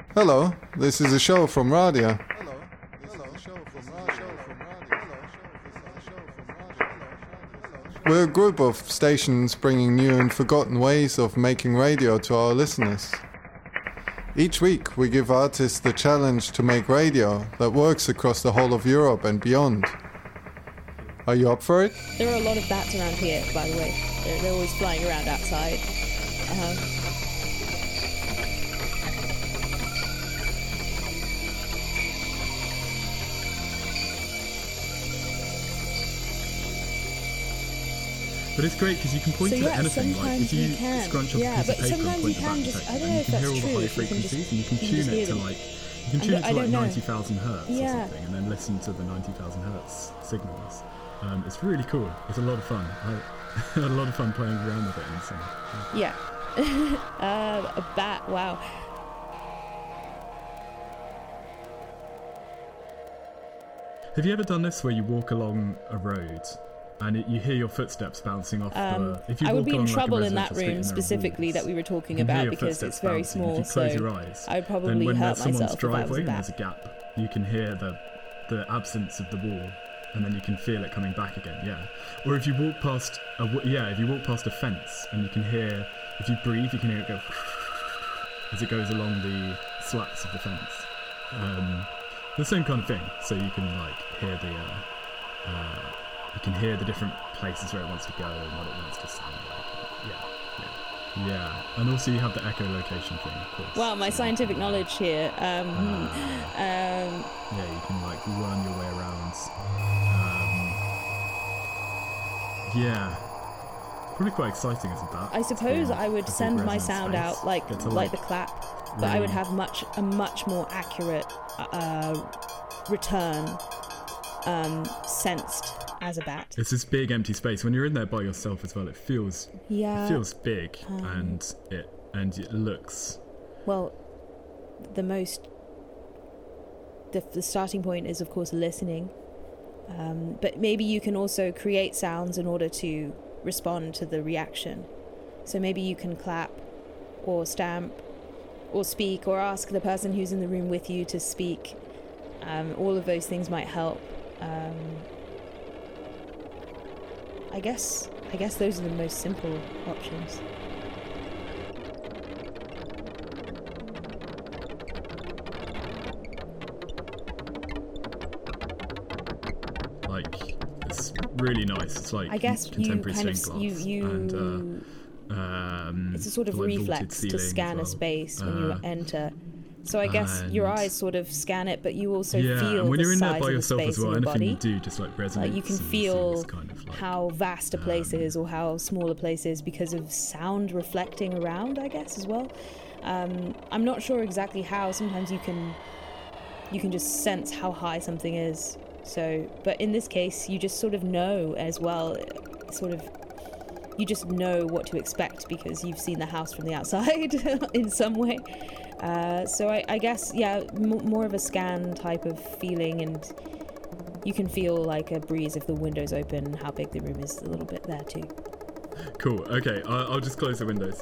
Hello, this is a show from Radio. We're a group of stations bringing new and forgotten ways of making radio to our listeners. Each week we give artists the challenge to make radio that works across the whole of Europe and beyond. Are you up for it? There are a lot of bats around here, by the way. They're always flying around outside. But it's great because you can point to anything. Like if you scrunch up a piece of paper and point it back to text, and you can hear all the high frequencies, and you can tune it to like 90,000 hertz or something, and then listen to the 90,000 hertz signals. It's really cool. It's a lot of fun. I had a lot of fun playing around with it and so. Yeah. A bat. Wow. Have you ever done this where you walk along a road and you hear your footsteps bouncing off the... If you I would walk be in along, like, trouble a in that residential room street specifically and there that we were talking you can hear about your because footsteps it's very bouncing. small. If you close so your eyes, I would then probably when hurt there's someone's myself if I was driveway a and bat. there's a gap, you can hear the absence of the wall, and then you can feel it coming back again. Yeah. Or if you walk past a fence and you can hear, if you breathe, you can hear it go as it goes along the slats of the fence. The same kind of thing. So you can like hear you can hear the different places where it wants to go and what it wants to sound like. Yeah. And also you have the echolocation thing, of course. Wow, my scientific knowledge here. Yeah, you can like run your way around. Yeah, probably quite exciting as a bat. I suppose I would send my sound space. out like the clap, but I would have a much more accurate return sensed as a bat. It's this big empty space. When you're in there by yourself as well, it feels big and it looks. Well, the starting point is of course listening, but maybe you can also create sounds in order to respond to the reaction. So maybe you can clap or stamp or speak or ask the person who's in the room with you to speak. All of those things might help. I guess those are the most simple options. Like it's really nice. It's like I guess contemporary you kind stained glass and it's a sort of like reflex to scan a space when you enter. So I guess your eyes sort of scan it, but you also feel and when the you're in there size by of the yourself space as well, in your anything body. you do just like resonates. Like you can and feel this kind of, like, how vast a place is or how small a place is because of sound reflecting around, I guess, as well. I'm not sure exactly how. Sometimes you can just sense how high something is. So, but in this case, you just sort of know as well. You just know what to expect because you've seen the house from the outside in some way. So I guess, more of a scan type of feeling, and you can feel like a breeze if the window's open, how big the room is a little bit there too. Cool, okay, I'll just close the windows.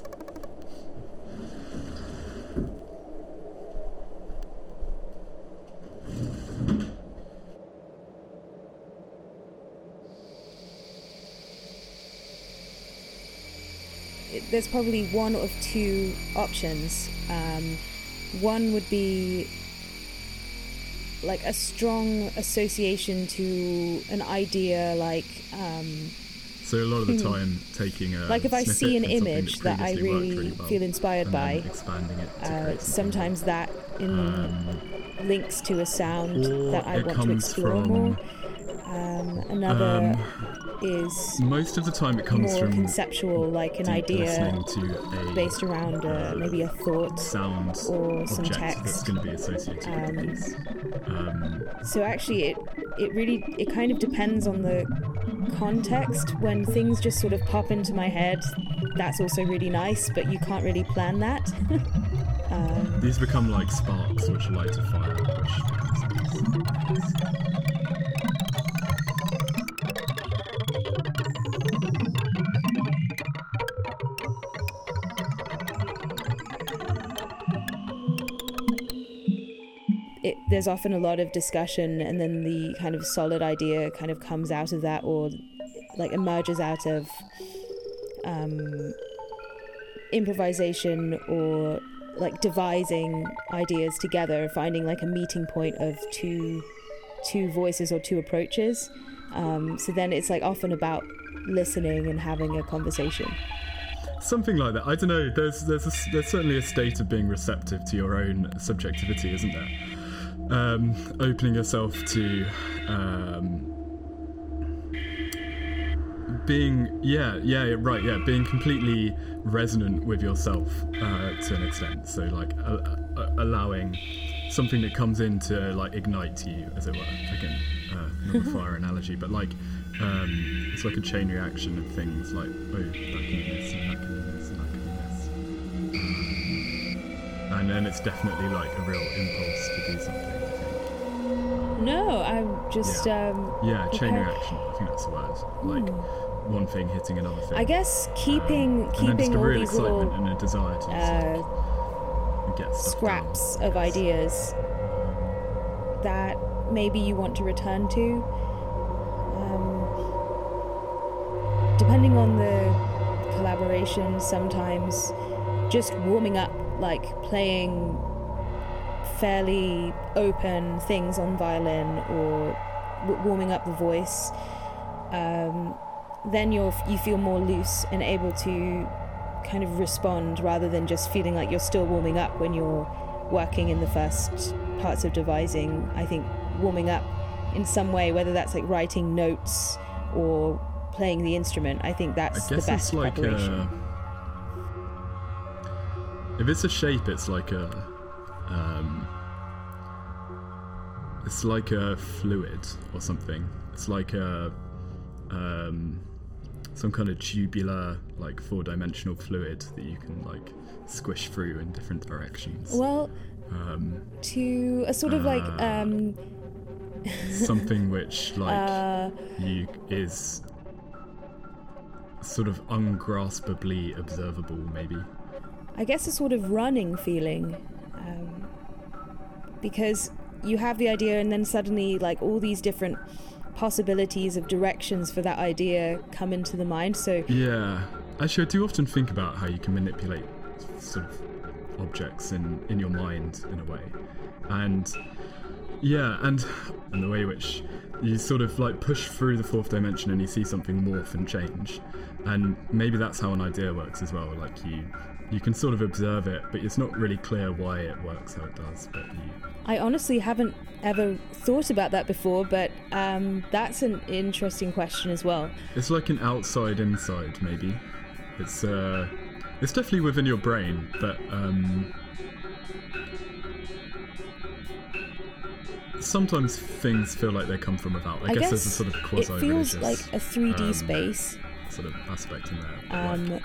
There's probably one of two options. One would be like a strong association to an idea, like so a lot of the time taking a like if I see an image that I really well, feel inspired by, expanding it to sometimes that links to a sound that I want to explore from, more. Another is most of the time it comes more from conceptual, like an idea based around maybe a thought sound or some object text that's going to be associated with the piece. So actually it kind of depends on the context. When things just sort of pop into my head, that's also really nice, but you can't really plan that. These become like sparks which light a fire, there's often a lot of discussion, and then the kind of solid idea kind of comes out of that, or like emerges out of improvisation, or like devising ideas together, finding like a meeting point of two voices or two approaches. So then it's like often about listening and having a conversation. Something like that. I don't know. There's certainly a state of being receptive to your own subjectivity, isn't there? Opening yourself to being being completely resonant with yourself to an extent. So like allowing something that comes in to like ignite you, as it were. Again, not a fire analogy, but like it's like a chain reaction of things like, oh, that can be this, and that can be this, and that can be this. And then it's definitely like a real impulse to do something, I think. No, I'm just... chain reaction, I think that's the word. Like, one thing hitting another thing. I guess keeping and then just a all real these excitement little and a desire to get stuff scraps down, of ideas that maybe you want to return to. Depending on the collaboration, sometimes just warming up, like playing fairly open things on violin, or warming up the voice, then you feel more loose and able to kind of respond, rather than just feeling like you're still warming up when you're working in the first parts of devising. I think warming up in some way, whether that's like writing notes or playing the instrument, I think that's the best like preparation. If it's a shape, it's like a fluid or something. It's like a some kind of tubular, like 4-dimensional fluid that you can like squish through in different directions. Well, to a sort of like something which like is sort of ungraspably observable, maybe. I guess a sort of running feeling, because you have the idea and then suddenly like all these different possibilities of directions for that idea come into the mind. So yeah, actually I do often think about how you can manipulate sort of objects in your mind in a way, and the way which you sort of like push through the fourth dimension and you see something morph and change, and maybe that's how an idea works as well. Like you can sort of observe it, but it's not really clear why it works how it does. But I honestly haven't ever thought about that before, but that's an interesting question as well. It's like an outside inside, maybe. It's definitely within your brain, but sometimes things feel like they come from without. I guess there's a sort of quasi-religious. It feels like a 3D space sort of aspect in there.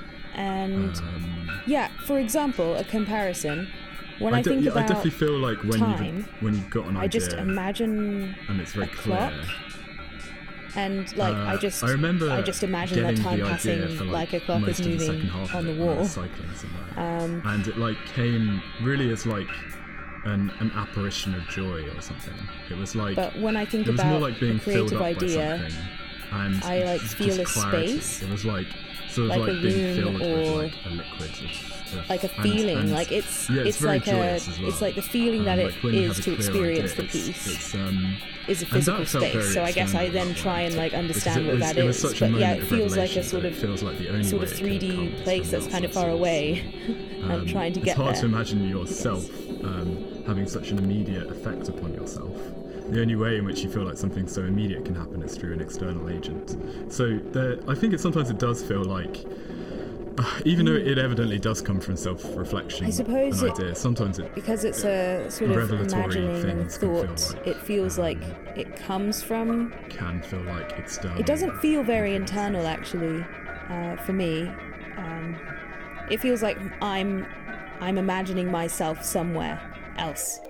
For example, a comparison. When I think about I definitely feel like when you've got an idea, I just imagine and it's very clear. Clock, and like I just imagine that time passing like a clock is moving on the wall. Cycling somewhere. And it like came really as like an apparition of joy or something. It was like, but when I think about more like being a creative idea, and I like feel a space. It was like sort of like a being room, filled or with like a liquid of like a feeling, and like it's very like joyous as well. it's like the feeling that it like is to experience idea, the piece it's is a physical space. So I guess I then try and like understand what that is. But yeah, it feels like a sort of 3D place that's kind of far away. I'm trying to get there. It's hard to imagine yourself having such an immediate effect upon yourself. The only way in which you feel like something so immediate can happen is through an external agent. So I think sometimes it does feel like, even though it evidently does come from self-reflection, I suppose an idea, sometimes because it's a sort of imagining and thought, it feels like it comes from... Can feel like external. It doesn't feel very internal, actually, for me. It feels like I'm imagining myself somewhere else.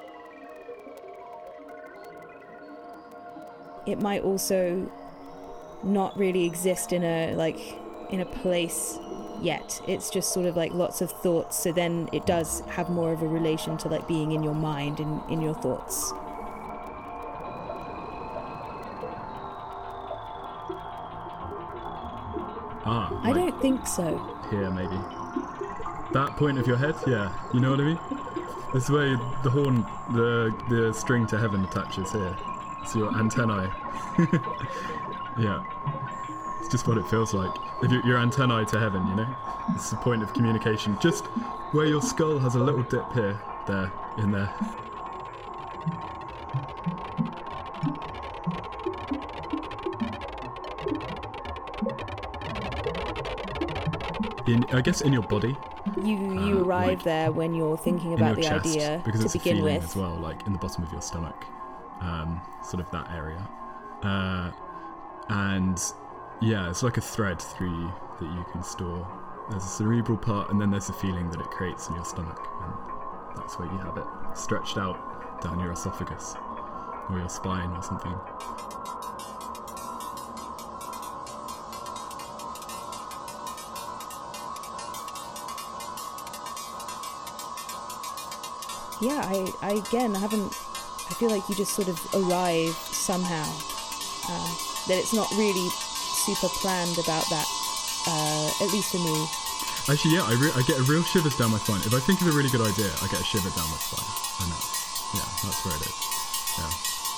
It might also not really exist in a place yet. It's just sort of like lots of thoughts, so then it does have more of a relation to like being in your mind and in your thoughts. I don't think so. Here, maybe. That point of your head? Yeah. You know what I mean? This way the horn, the string to heaven attaches here. It's your antennae. Yeah. It's just what it feels like. If your antennae to heaven, you know? It's the point of communication. Just where your skull has a little dip here, there, in there. I guess in your body. You arrive there when you're thinking about the chest, idea because to it's begin a feeling with. as well, like in the bottom of your stomach, sort of that area, and yeah, it's like a thread through you that you can store. There's a cerebral part, and then there's a feeling that it creates in your stomach, and that's where you have it stretched out down your esophagus or your spine or something. Yeah, I feel like you just sort of arrive somehow. That it's not really super planned about that, at least for me. Actually, yeah, I get a real shivers down my spine. If I think of a really good idea, I get a shiver down my spine. And that's where it is. Yeah.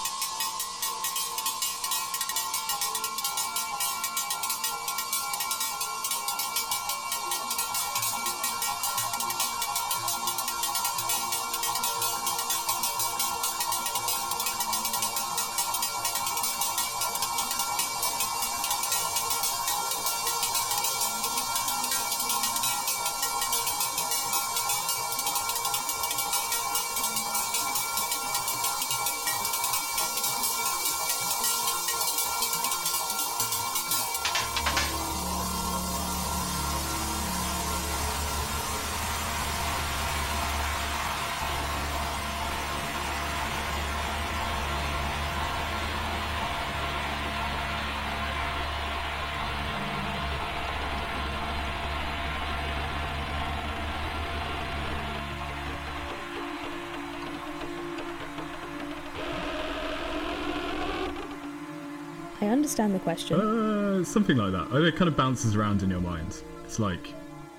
I understand the question. Something like that. It kind of bounces around in your mind. It's like...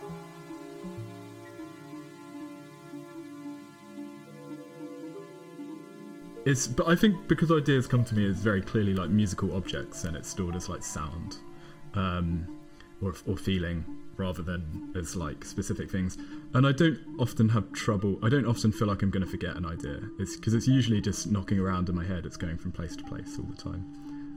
But I think because ideas come to me as very clearly like musical objects, and it's stored as like sound, or feeling, rather than as like specific things. And I don't often feel like I'm going to forget an idea. It's because it's usually just knocking around in my head. It's going from place to place all the time.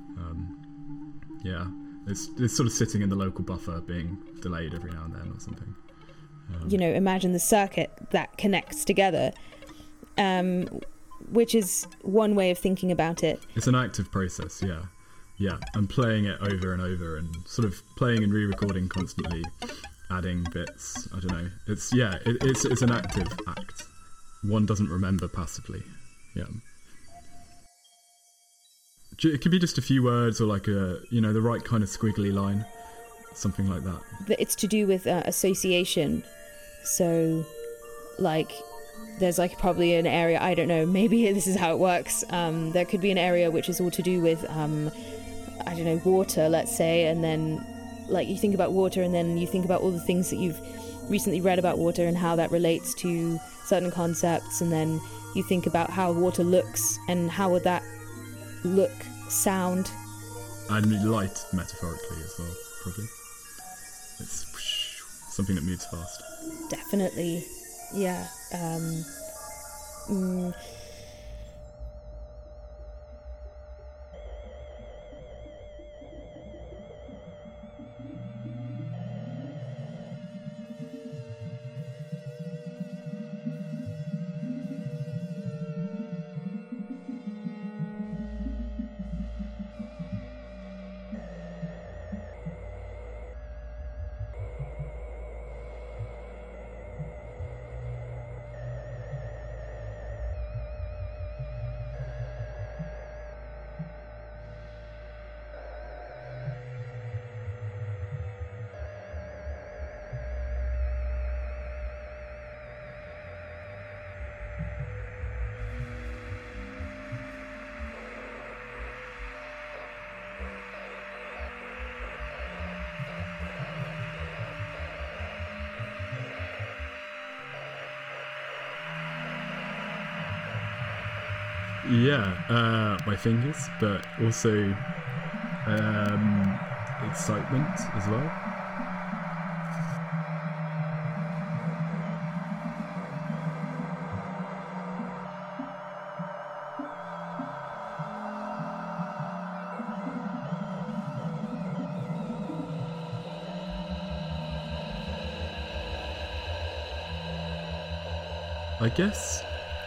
Yeah, it's sort of sitting in the local buffer, being delayed every now and then or something. Imagine the circuit that connects together, which is one way of thinking about it. It's an active process, yeah, and playing it over and over, and sort of playing and re-recording constantly, adding bits. I don't know. It's an active act. One doesn't remember passively. Yeah. It could be just a few words, or like the right kind of squiggly line, something like that. It's to do with association. So, like, there's like probably an area, I don't know, maybe this is how it works. There could be an area which is all to do with, water, let's say, and then like you think about water, and then you think about all the things that you've recently read about water and how that relates to certain concepts, and then you think about how water looks and how would that look, sound, and light, metaphorically as well, probably. It's something that moves fast. Definitely, yeah. My fingers, but also excitement as well. I guess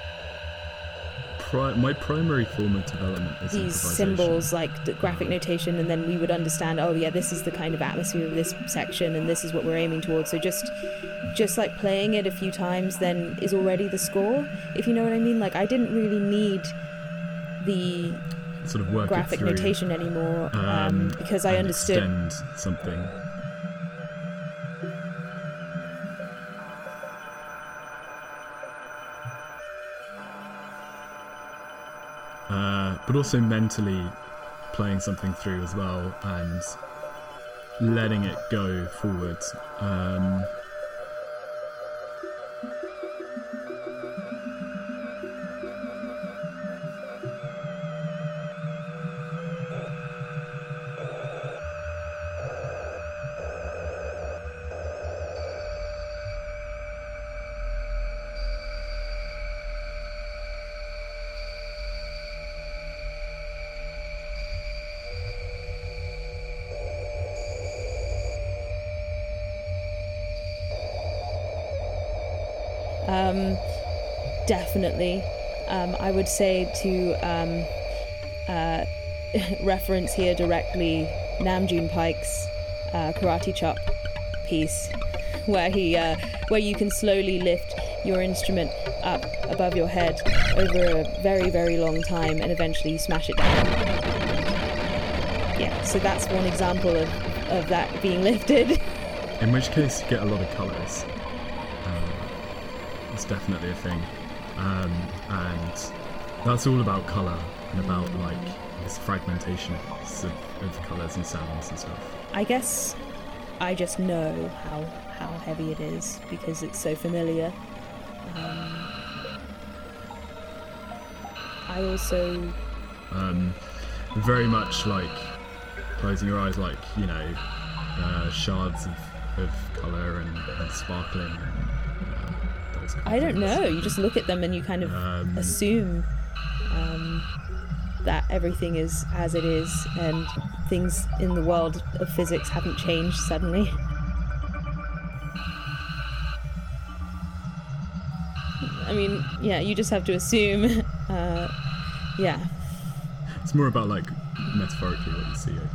my primary form of development is these improvisation. symbols, like the graphic notation, and then we would understand, oh yeah, this is the kind of atmosphere of this section and this is what we're aiming towards. So just like playing it a few times then is already the score, if you know what I mean. Like I didn't really need the sort of work graphic it through, notation anymore, because I and understood extend something. But also mentally playing something through as well and letting it go forward. Definitely. I would say to reference here directly Namjoon Paik's Karate Chop piece, where you can slowly lift your instrument up above your head over a very, very long time and eventually you smash it down. Yeah, so that's one example of that being lifted. In which case you get a lot of colours. It's definitely a thing. And that's all about colour and about like this fragmentation of colours and sounds and stuff. I guess I just know how heavy it is because it's so familiar. I also very much like closing your eyes, like, you know, shards of colour and sparkling. I don't know, you just look at them and you kind of assume that everything is as it is and things in the world of physics haven't changed suddenly. I mean, yeah, you just have to assume. Yeah. It's more about like metaphorically what you see, I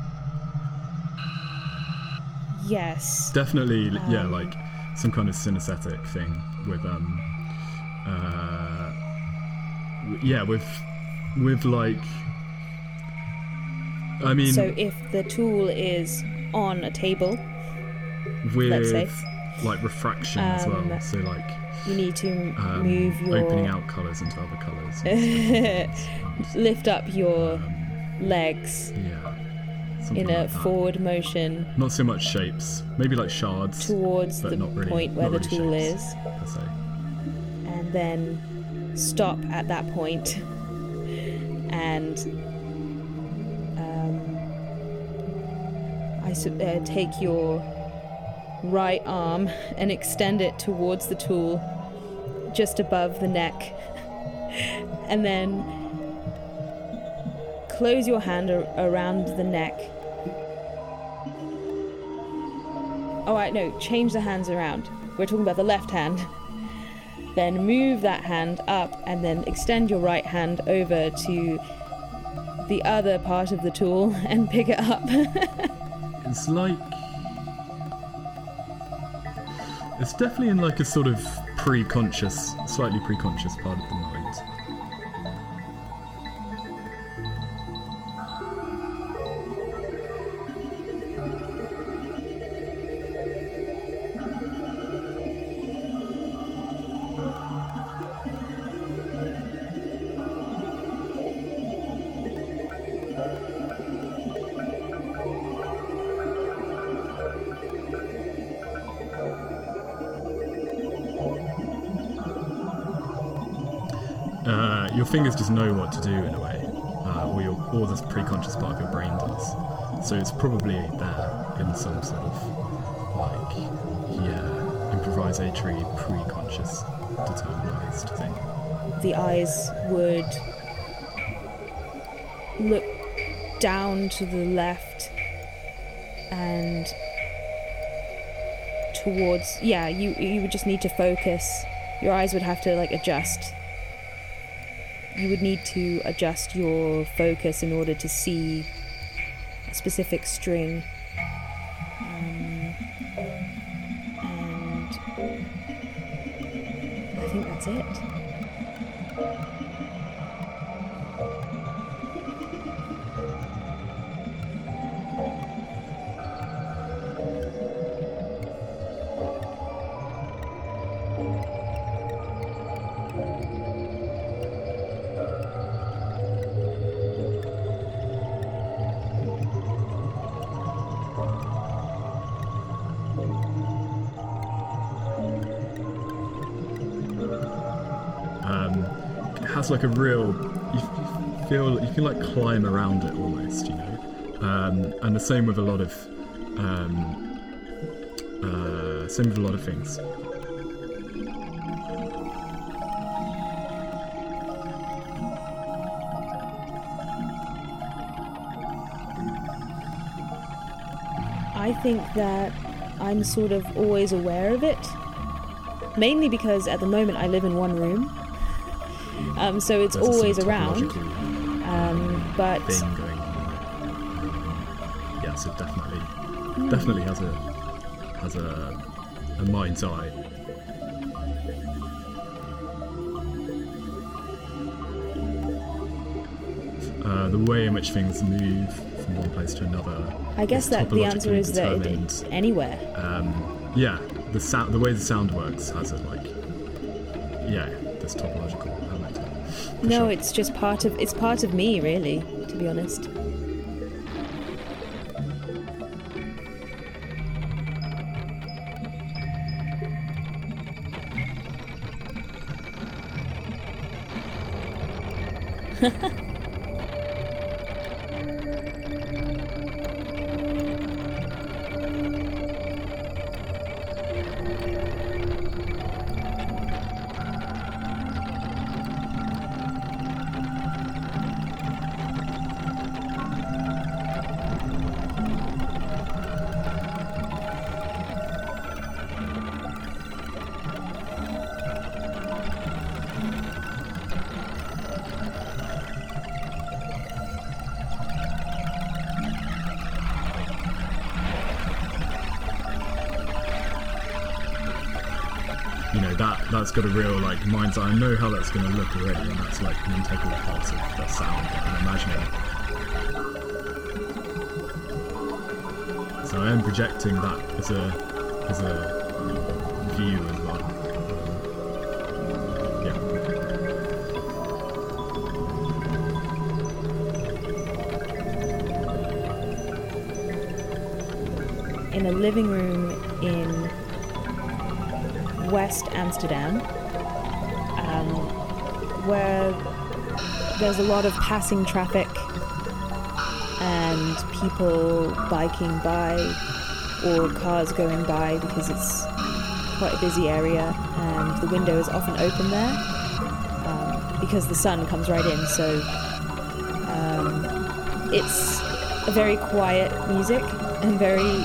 guess. Yes. Definitely, yeah, like some kind of synesthetic thing with with like, I mean, so if the tool is on a table, with let's say, like refraction as well, so like you need to move your opening out colours into other colours, lift up your legs in a like forward motion, not so much shapes, maybe like shards towards the not really, point where the tool shapes, is, per se. and then stop at that point and take your right arm and extend it towards the tool just above the neck, and then close your hand around the neck. Oh, right, no, change the hands around. We're talking about the left hand. Then move that hand up and then extend your right hand over to the other part of the tool and pick it up. It's like, it's definitely in like a sort of pre-conscious, slightly pre-conscious part of the mind. your fingers just know what to do in a way, or this pre-conscious part of your brain does. So it's probably there in some sort of improvisatory, pre-conscious, determinized thing. The eyes would look down to the left and towards, you would just need to focus. Your eyes would have to adjust. You would need to adjust your focus in order to see a specific string. And I think that's it. Has a real, you can climb around it almost, and the same with a lot of things. I think that I'm sort of always aware of it, mainly because at the moment I live in one room. So it's always around, but thing going. Yeah, so definitely has a mind's eye. The way in which things move from one place to another. I guess that the answer is that it's anywhere. The way the sound works has this topological element. No, sure. It's just part of me, really, to be honest. That's got a real mind's eye. I know how that's going to look already, and that's an integral part of the sound I'm imagining. So I am projecting that as a view as well. In a living room in West Amsterdam, where there's a lot of passing traffic and people biking by or cars going by because it's quite a busy area and the window is often open there because the sun comes right in, so it's a very quiet music and very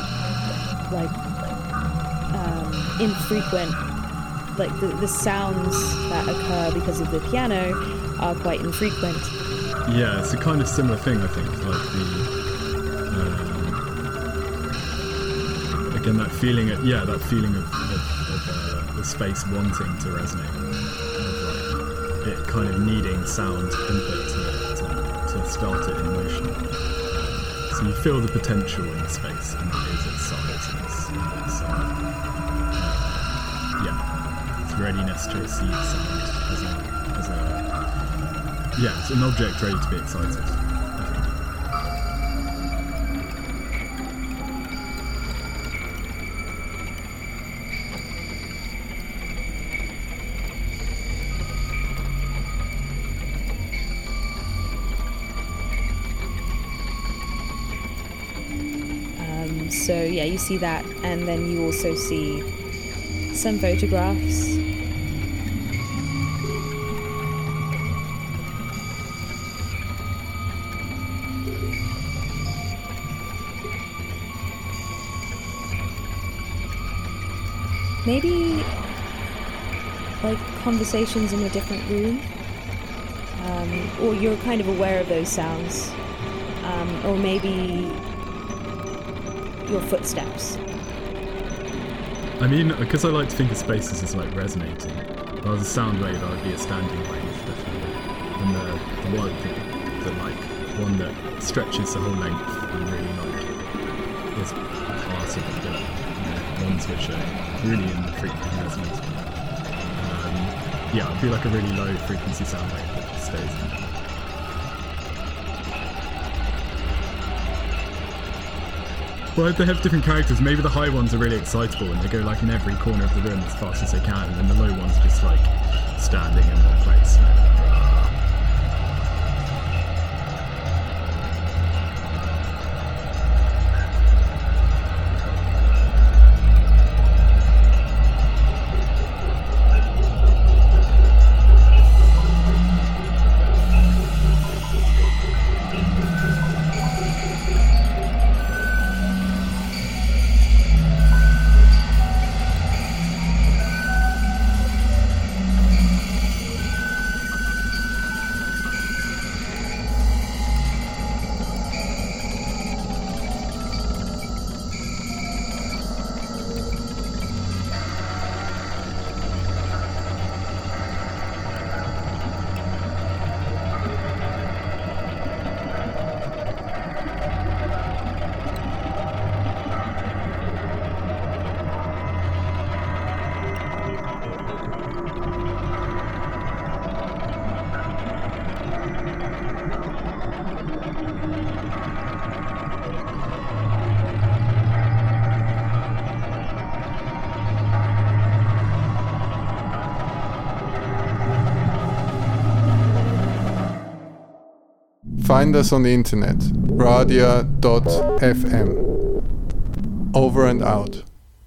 infrequent. The sounds that occur because of the piano are quite infrequent. Yeah, it's a kind of similar thing, I think. Again, that feeling of the space wanting to resonate, of it kind of needing sound input to start it in motion. So you feel the potential in the space, and that is its size and its readiness to receive sound it's an object ready to be excited, I think. So yeah, you see that, and then you also see some photographs. Maybe like conversations in a different room, or you're kind of aware of those sounds, or maybe your footsteps. I mean, because I like to think of spaces as like resonating. If I was a sound wave, I would be a standing wave, definitely. And the one that like one that stretches the whole length and really like is part of the ones which are really in the frequency resonance. Yeah, it'd be like a really low frequency sound wave that just stays in. Well, they have different characters. Maybe the high ones are really excitable and they go like in every corner of the room as fast as they can, and then the low ones are just like standing in one place. Find us on the internet, radia.fm. Over and out.